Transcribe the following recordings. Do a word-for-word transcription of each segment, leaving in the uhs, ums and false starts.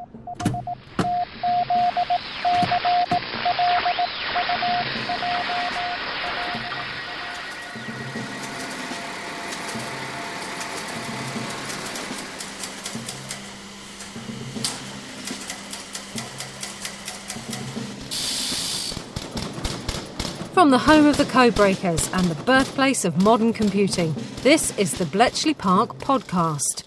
From the home of the Codebreakers and the birthplace of modern computing, this is the Bletchley Park Podcast.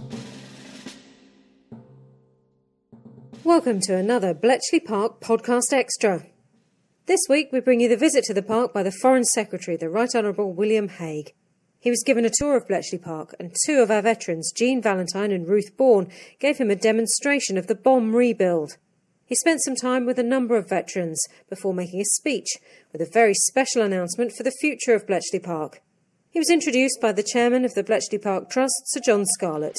Welcome to another Bletchley Park Podcast Extra. This week we bring you the visit to the park by the Foreign Secretary, the Right Honourable William Hague. He was given a tour of Bletchley Park, and two of our veterans, Jean Valentine and Ruth Bourne, gave him a demonstration of the bomb rebuild. He spent some time with a number of veterans before making a speech with a very special announcement for the future of Bletchley Park. He was introduced by the chairman of the Bletchley Park Trust, Sir John Scarlett.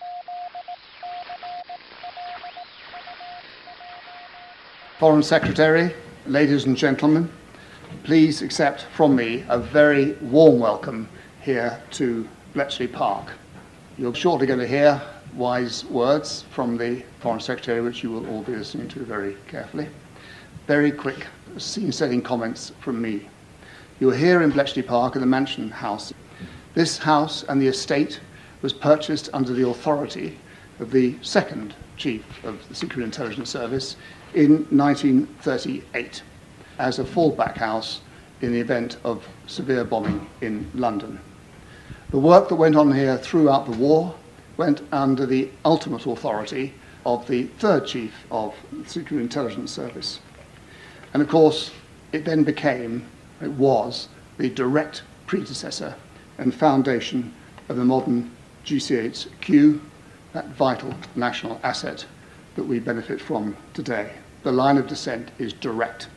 Foreign Secretary, ladies and gentlemen, please accept from me a very warm welcome here to Bletchley Park. You're shortly going to hear wise words from the Foreign Secretary, which you will all be listening to very carefully. Very quick scene-setting comments from me. You're here in Bletchley Park in the Mansion House. This house and the estate was purchased under the authority of the second Chief of the Secret Intelligence Service in nineteen thirty-eight as a fallback house in the event of severe bombing in London. The work that went on here throughout the war went under the ultimate authority of the third Chief of the Secret Intelligence Service. And of course, it then became, it was, the direct predecessor and foundation of the modern G C H Q, that vital national asset that we benefit from today. The line of descent is direct.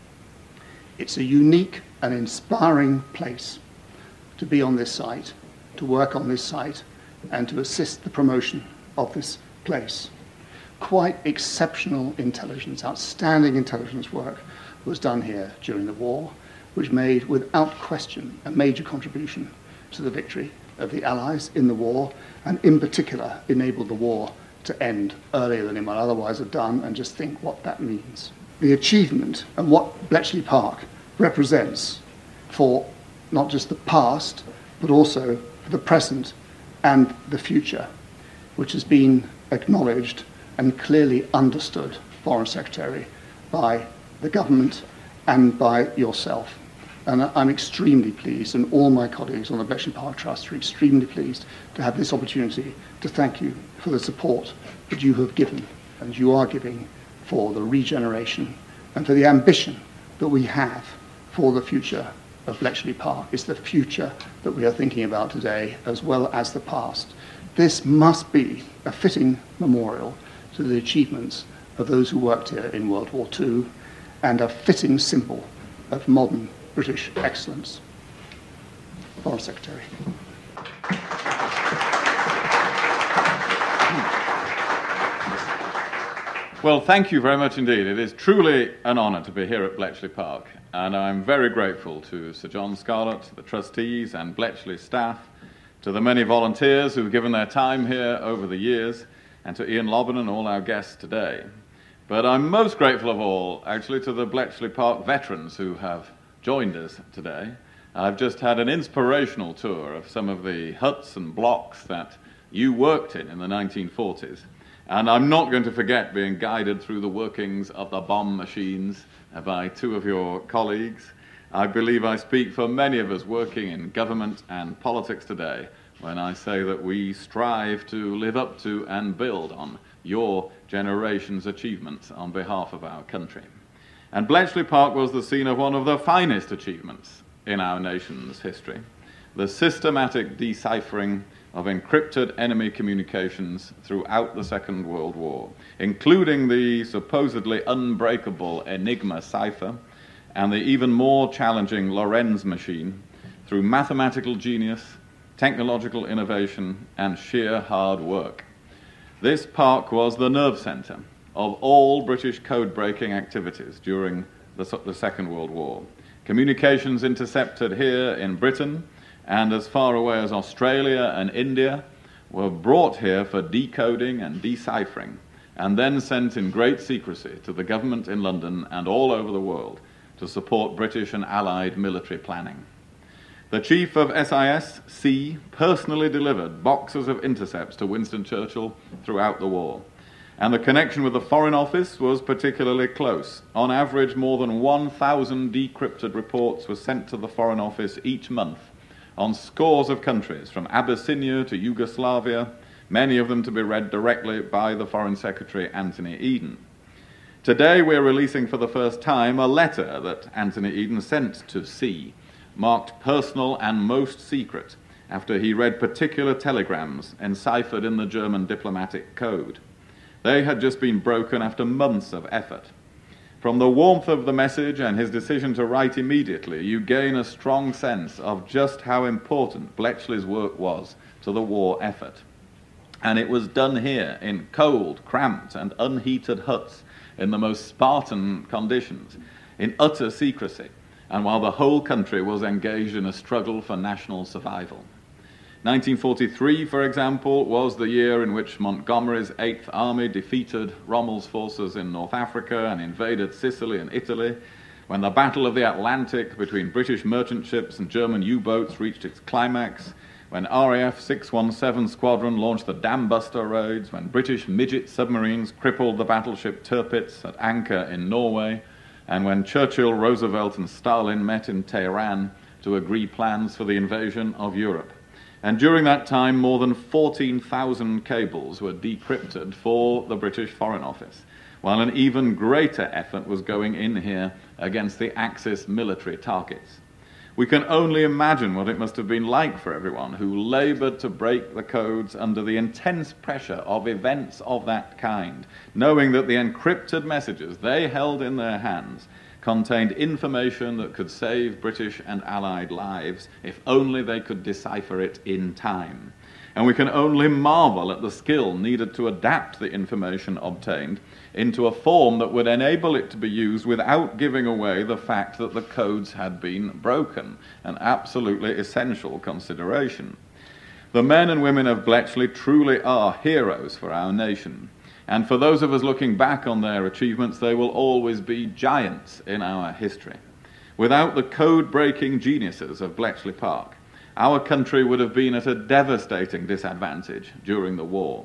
It's a unique and inspiring place to be on this site, to work on this site, and to assist the promotion of this place. Quite exceptional intelligence, outstanding intelligence work was done here during the war, which made, without question, a major contribution to the victory of the Allies in the war, and in particular enabled the war to end earlier than it might otherwise have done, and just think what that means. The achievement and what Bletchley Park represents for not just the past, but also for the present and the future, which has been acknowledged and clearly understood, Foreign Secretary, by the government and by yourself. And I'm extremely pleased, and all my colleagues on the Bletchley Park Trust are extremely pleased to have this opportunity to thank you for the support that you have given and you are giving for the regeneration and for the ambition that we have for the future of Bletchley Park. It's the future that we are thinking about today as well as the past. This must be a fitting memorial to the achievements of those who worked here in World War Two and a fitting symbol of modern British excellence. Foreign Secretary. Well, thank you very much indeed. It is truly an honour to be here at Bletchley Park, and I'm very grateful to Sir John Scarlett, the trustees and Bletchley staff, to the many volunteers who've given their time here over the years, and to Ian Lobban and all our guests today. But I'm most grateful of all, actually, to the Bletchley Park veterans who have joined us today. I've just had an inspirational tour of some of the huts and blocks that you worked in in the nineteen forties. And I'm not going to forget being guided through the workings of the bomb machines by two of your colleagues. I believe I speak for many of us working in government and politics today when I say that we strive to live up to and build on your generation's achievements on behalf of our country. And Bletchley Park was the scene of one of the finest achievements in our nation's history, the systematic deciphering of encrypted enemy communications throughout the Second World War, including the supposedly unbreakable Enigma cipher and the even more challenging Lorenz machine, through mathematical genius, technological innovation, and sheer hard work. This park was the nerve centre of all British code-breaking activities during the, the Second World War. Communications intercepted here in Britain and as far away as Australia and India were brought here for decoding and deciphering and then sent in great secrecy to the government in London and all over the world to support British and Allied military planning. The chief of S I S C personally delivered boxes of intercepts to Winston Churchill throughout the war, and the connection with the Foreign Office was particularly close. On average, more than one thousand decrypted reports were sent to the Foreign Office each month on scores of countries, from Abyssinia to Yugoslavia, many of them to be read directly by the Foreign Secretary Anthony Eden. Today we're releasing for the first time a letter that Anthony Eden sent to C, marked personal and most secret, after he read particular telegrams enciphered in the German diplomatic code. They had just been broken after months of effort. From the warmth of the message and his decision to write immediately, you gain a strong sense of just how important Bletchley's work was to the war effort. And it was done here in cold, cramped, and unheated huts in the most Spartan conditions, in utter secrecy, and while the whole country was engaged in a struggle for national survival. nineteen forty-three, for example, was the year in which Montgomery's Eighth Army defeated Rommel's forces in North Africa and invaded Sicily and Italy, when the Battle of the Atlantic between British merchant ships and German U-boats reached its climax, when R A F six one seven Squadron launched the Dambuster raids, when British midget submarines crippled the battleship Tirpitz at anchor in Norway, and when Churchill, Roosevelt, and Stalin met in Tehran to agree plans for the invasion of Europe. And during that time, more than fourteen thousand cables were decrypted for the British Foreign Office, while an even greater effort was going in here against the Axis military targets. We can only imagine what it must have been like for everyone who labored to break the codes under the intense pressure of events of that kind, knowing that the encrypted messages they held in their hands contained information that could save British and Allied lives if only they could decipher it in time. And we can only marvel at the skill needed to adapt the information obtained into a form that would enable it to be used without giving away the fact that the codes had been broken, an absolutely essential consideration. The men and women of Bletchley truly are heroes for our nation, and for those of us looking back on their achievements, they will always be giants in our history. Without the code-breaking geniuses of Bletchley Park, our country would have been at a devastating disadvantage during the war.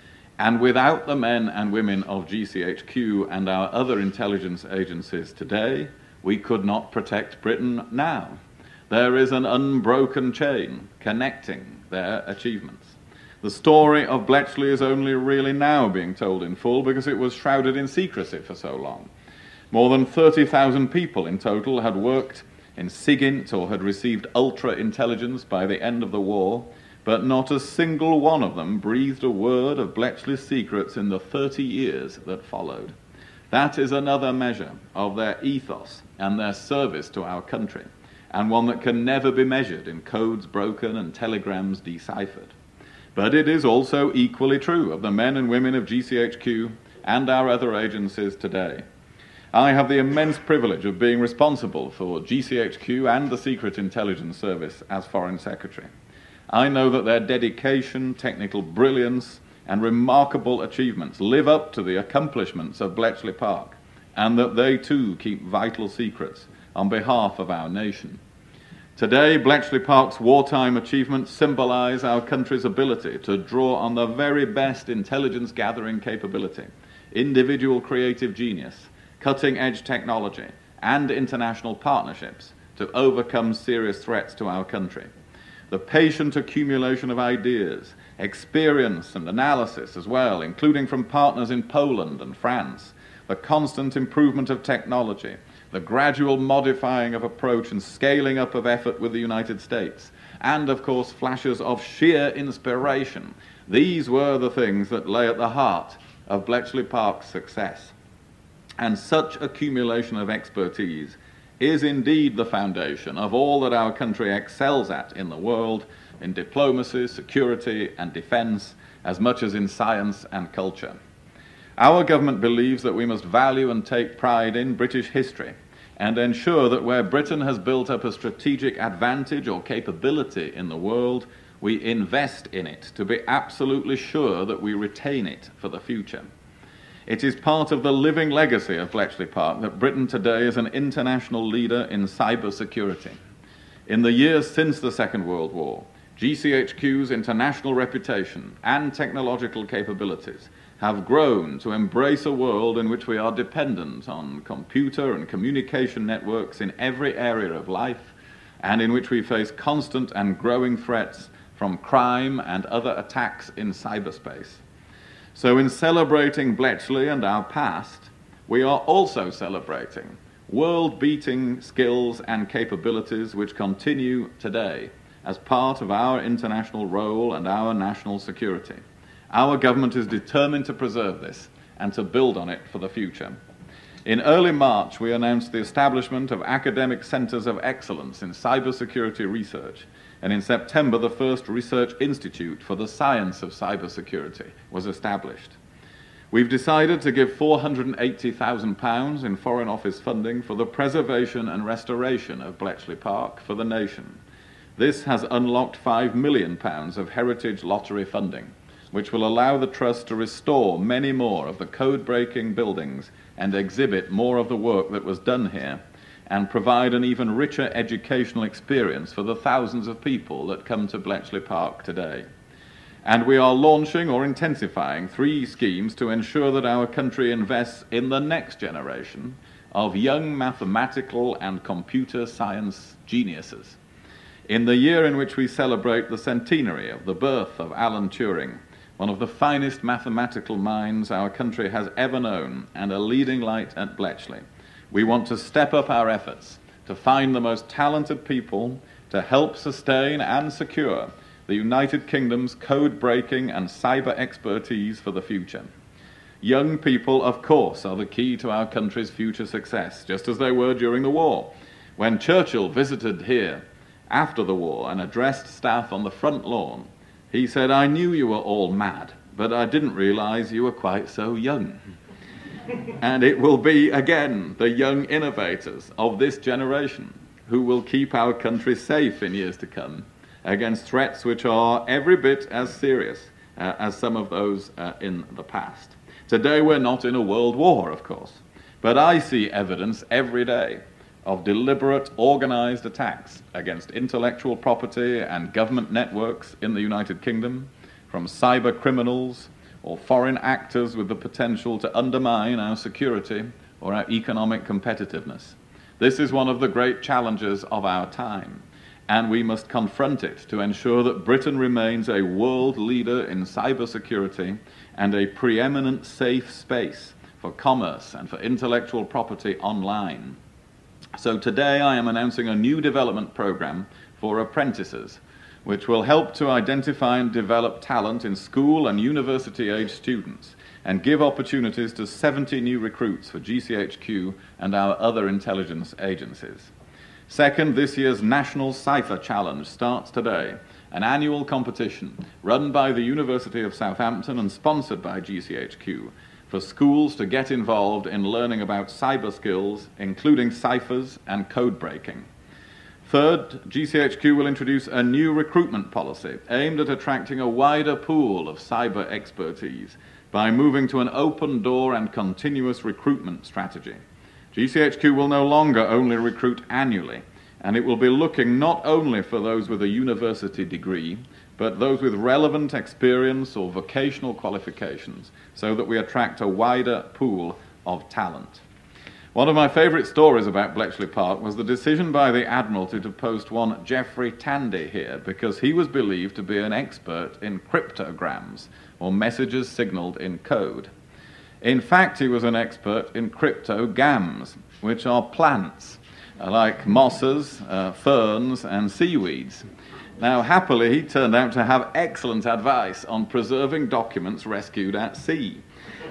And without the men and women of G C H Q and our other intelligence agencies today, we could not protect Britain now. There is an unbroken chain connecting their achievements. The story of Bletchley is only really now being told in full because it was shrouded in secrecy for so long. More than thirty thousand people in total had worked in SIGINT or had received ultra-intelligence by the end of the war, but not a single one of them breathed a word of Bletchley's secrets in the thirty years that followed. That is another measure of their ethos and their service to our country, and one that can never be measured in codes broken and telegrams deciphered. But it is also equally true of the men and women of G C H Q and our other agencies today. I have the immense privilege of being responsible for G C H Q and the Secret Intelligence Service as Foreign Secretary. I know that their dedication, technical brilliance, and remarkable achievements live up to the accomplishments of Bletchley Park, and that they too keep vital secrets on behalf of our nation. Today, Bletchley Park's wartime achievements symbolize our country's ability to draw on the very best intelligence gathering capability, individual creative genius, cutting-edge technology, and international partnerships to overcome serious threats to our country. The patient accumulation of ideas, experience and analysis as well, including from partners in Poland and France, the constant improvement of technology, the gradual modifying of approach and scaling up of effort with the United States, and of course flashes of sheer inspiration. These were the things that lay at the heart of Bletchley Park's success. And such accumulation of expertise is indeed the foundation of all that our country excels at in the world, in diplomacy, security, and defense, as much as in science and culture. Our government believes that we must value and take pride in British history and ensure that where Britain has built up a strategic advantage or capability in the world, we invest in it to be absolutely sure that we retain it for the future. It is part of the living legacy of Bletchley Park that Britain today is an international leader in cyber security. In the years since the Second World War, G C H Q's international reputation and technological capabilities have grown to embrace a world in which we are dependent on computer and communication networks in every area of life, and in which we face constant and growing threats from crime and other attacks in cyberspace. So in celebrating Bletchley and our past, we are also celebrating world-beating skills and capabilities which continue today as part of our international role and our national security. Our government is determined to preserve this and to build on it for the future. In early March, we announced the establishment of academic centers of excellence in cybersecurity research, and in September, the first Research Institute for the Science of Cybersecurity was established. We've decided to give four hundred eighty thousand pounds in Foreign Office funding for the preservation and restoration of Bletchley Park for the nation. This has unlocked five million pounds of heritage lottery funding, which will allow the Trust to restore many more of the code-breaking buildings and exhibit more of the work that was done here, and provide an even richer educational experience for the thousands of people that come to Bletchley Park today. And we are launching or intensifying three schemes to ensure that our country invests in the next generation of young mathematical and computer science geniuses. In the year in which we celebrate the centenary of the birth of Alan Turing, one of the finest mathematical minds our country has ever known and a leading light at Bletchley, we want to step up our efforts to find the most talented people to help sustain and secure the United Kingdom's code-breaking and cyber expertise for the future. Young people, of course, are the key to our country's future success, just as they were during the war. When Churchill visited here after the war and addressed staff on the front lawn, he said, "I knew you were all mad, but I didn't realize you were quite so young." And it will be, again, the young innovators of this generation who will keep our country safe in years to come against threats which are every bit as serious uh, as some of those uh, in the past. Today we're not in a world war, of course, but I see evidence every day of deliberate, organized attacks against intellectual property and government networks in the United Kingdom, from cyber criminals or foreign actors with the potential to undermine our security or our economic competitiveness. This is one of the great challenges of our time, and we must confront it to ensure that Britain remains a world leader in cybersecurity and a preeminent safe space for commerce and for intellectual property online. So today I am announcing a new development program for apprentices, which will help to identify and develop talent in school and university-age students and give opportunities to seventy new recruits for G C H Q and our other intelligence agencies. Second, this year's National Cypher Challenge starts today, an annual competition run by the University of Southampton and sponsored by G C H Q for schools to get involved in learning about cyber skills, including ciphers and code breaking. Third, G C H Q will introduce a new recruitment policy aimed at attracting a wider pool of cyber expertise by moving to an open door and continuous recruitment strategy. G C H Q will no longer only recruit annually, and it will be looking not only for those with a university degree, but those with relevant experience or vocational qualifications, so that we attract a wider pool of talent. One of my favourite stories about Bletchley Park was the decision by the Admiralty to post one Geoffrey Tandy here because he was believed to be an expert in cryptograms, or messages signalled in code. In fact, he was an expert in cryptogams, which are plants, like mosses, uh, ferns, and seaweeds. Now, happily, he turned out to have excellent advice on preserving documents rescued at sea,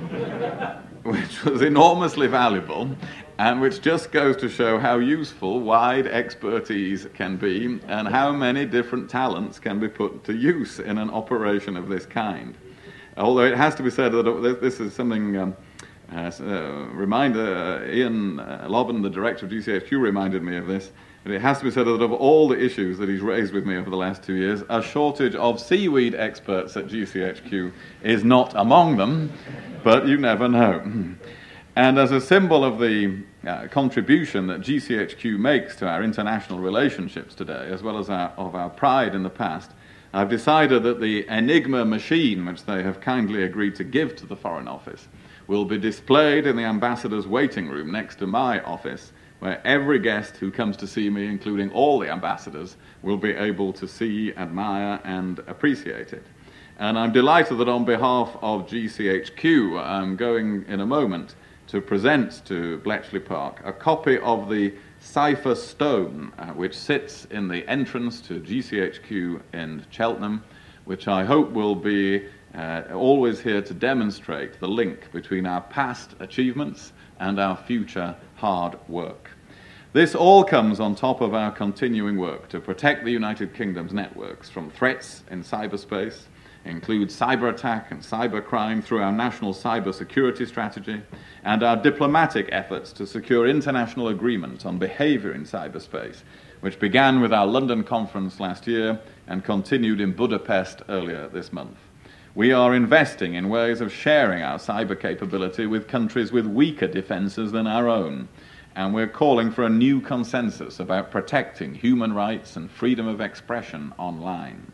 which was enormously valuable, and which just goes to show how useful wide expertise can be and how many different talents can be put to use in an operation of this kind. Although it has to be said that this is something, um, uh, uh, reminder, uh, Ian uh, Lobban, the director of G C H Q, reminded me of this. But it has to be said that of all the issues that he's raised with me over the last two years, a shortage of seaweed experts at G C H Q is not among them, but you never know. And as a symbol of the uh, contribution that G C H Q makes to our international relationships today, as well as our, of our pride in the past, I've decided that the Enigma machine, which they have kindly agreed to give to the Foreign Office, will be displayed in the ambassador's waiting room next to my office, where every guest who comes to see me, including all the ambassadors, will be able to see, admire, and appreciate it. And I'm delighted that on behalf of G C H Q, I'm going in a moment to present to Bletchley Park a copy of the cipher stone, uh, which sits in the entrance to G C H Q in Cheltenham, which I hope will be uh, always here to demonstrate the link between our past achievements and our future hard work. This all comes on top of our continuing work to protect the United Kingdom's networks from threats in cyberspace, include cyber attack and cyber crime through our national cyber security strategy, and our diplomatic efforts to secure international agreement on behavior in cyberspace, which began with our London conference last year and continued in Budapest earlier this month. We are investing in ways of sharing our cyber capability with countries with weaker defenses than our own, and we're calling for a new consensus about protecting human rights and freedom of expression online.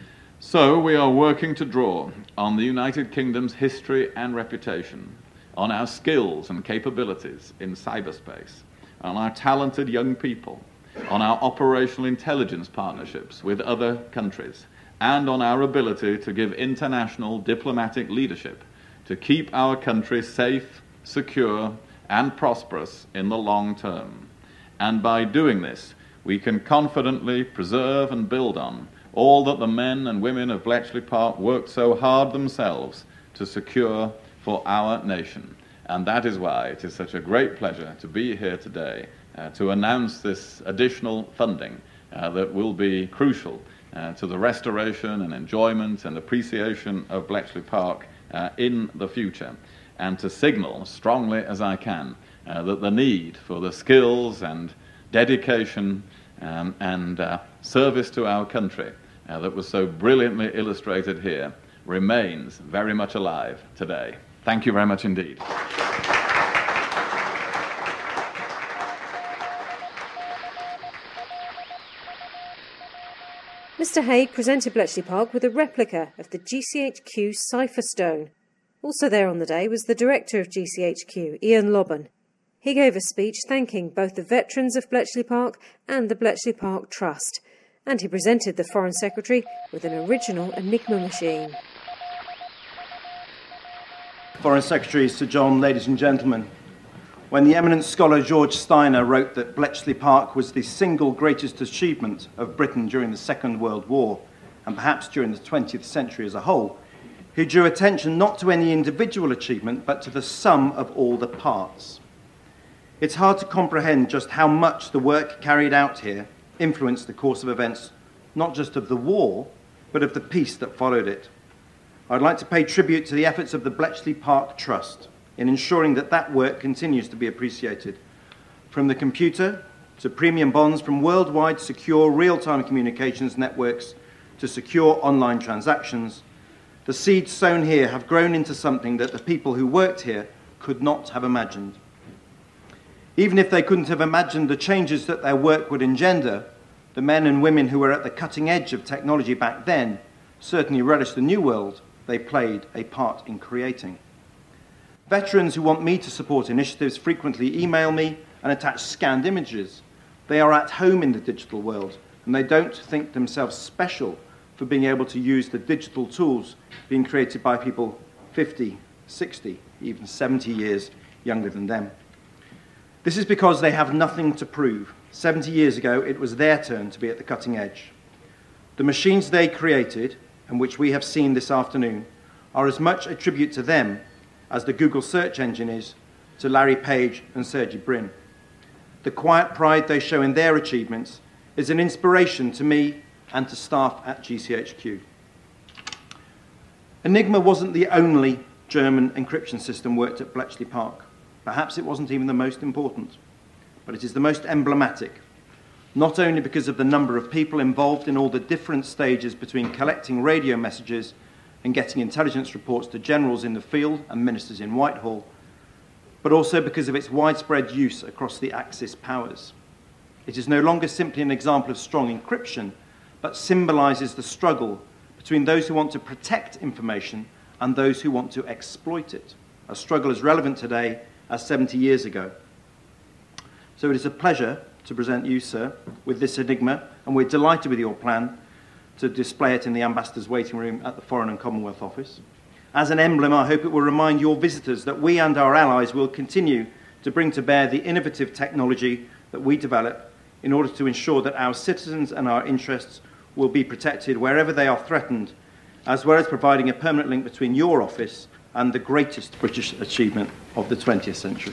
So we are working to draw on the United Kingdom's history and reputation, on our skills and capabilities in cyberspace, on our talented young people, on our operational intelligence partnerships with other countries, and on our ability to give international diplomatic leadership to keep our country safe, secure, and prosperous in the long term. And by doing this, we can confidently preserve and build on all that the men and women of Bletchley Park worked so hard themselves to secure for our nation. And that is why it is such a great pleasure to be here today uh, to announce this additional funding uh, that will be crucial uh, to the restoration and enjoyment and appreciation of Bletchley Park uh, in the future, and to signal strongly as I can uh, that the need for the skills and dedication um, and uh, service to our country uh, that was so brilliantly illustrated here remains very much alive today. Thank you very much indeed. Mister Haig presented Bletchley Park with a replica of the G C H Q cipher stone. Also there on the day was the director of G C H Q, Ian Lobban. He gave a speech thanking both the veterans of Bletchley Park and the Bletchley Park Trust, and he presented the Foreign Secretary with an original Enigma machine. Foreign Secretary Sir John, ladies and gentlemen, when the eminent scholar George Steiner wrote that Bletchley Park was the single greatest achievement of Britain during the Second World War, and perhaps during the twentieth century as a whole, he drew attention not to any individual achievement, but to the sum of all the parts. It's hard to comprehend just how much the work carried out here influenced the course of events, not just of the war, but of the peace that followed it. I'd like to pay tribute to the efforts of the Bletchley Park Trust in ensuring that that work continues to be appreciated. From the computer to premium bonds, from worldwide secure real-time communications networks to secure online transactions, the seeds sown here have grown into something that the people who worked here could not have imagined. Even if they couldn't have imagined the changes that their work would engender, the men and women who were at the cutting edge of technology back then certainly relished the new world they played a part in creating. Veterans who want me to support initiatives frequently email me and attach scanned images. They are at home in the digital world, and they don't think themselves special for being able to use the digital tools being created by people fifty, sixty, even seventy years younger than them. This is because they have nothing to prove. seventy years ago, it was their turn to be at the cutting edge. The machines they created, and which we have seen this afternoon, are as much a tribute to them as the Google search engine is to Larry Page and Sergey Brin. The quiet pride they show in their achievements is an inspiration to me and to staff at G C H Q. Enigma wasn't the only German encryption system worked at Bletchley Park. Perhaps it wasn't even the most important, but it is the most emblematic. not only because of the number of people involved in all the different stages between collecting radio messages and getting intelligence reports to generals in the field and ministers in Whitehall, but also because of its widespread use across the Axis powers. It is no longer simply an example of strong encryption, but symbolises the struggle between those who want to protect information and those who want to exploit it, a struggle as relevant today as seventy years ago. So it is a pleasure to present you, sir, with this enigma, and we're delighted with your plan to display it in the Ambassador's waiting room at the Foreign and Commonwealth Office. As an emblem, I hope it will remind your visitors that we and our allies will continue to bring to bear the innovative technology that we develop in order to ensure that our citizens and our interests will be protected wherever they are threatened, as well as providing a permanent link between your office and the greatest British achievement of the twentieth century.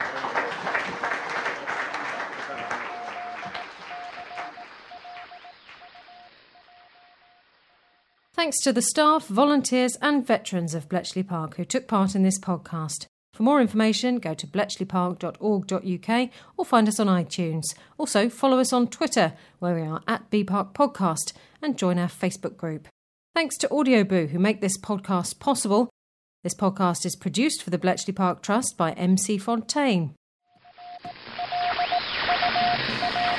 Thanks to the staff, volunteers and veterans of Bletchley Park who took part in this podcast. For more information, go to bletchley park dot org dot U K or find us on iTunes. Also, follow us on Twitter, where we are at B Park Podcast, and join our Facebook group. Thanks to Audioboo, who make this podcast possible. This podcast is produced for the Bletchley Park Trust by M C Fontaine.